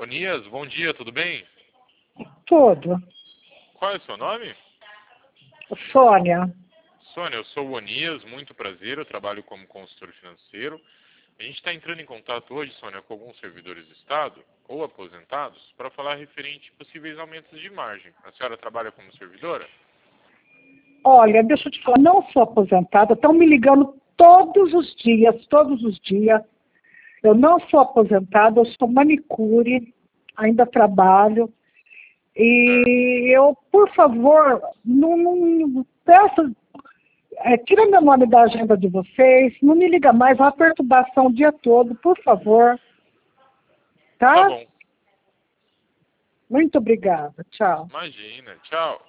Onias, bom dia, tudo bem? Tudo. Qual é o seu nome? Sônia. Sônia, eu sou o Onias, muito prazer, eu trabalho como consultor financeiro. A gente está entrando em contato hoje, Sônia, com alguns servidores do Estado ou aposentados para falar referente a possíveis aumentos de margem. A senhora trabalha como servidora? Olha, deixa eu te falar, não sou aposentada, estão me ligando todos os dias, todos os dias. Eu não sou aposentada, eu sou manicure, ainda trabalho. E eu, por favor, não peço, tira meu nome da agenda de vocês, não me liga mais, é uma perturbação o dia todo, por favor. Tá Tá? bom, Muito obrigada, tchau. imagina, tchau.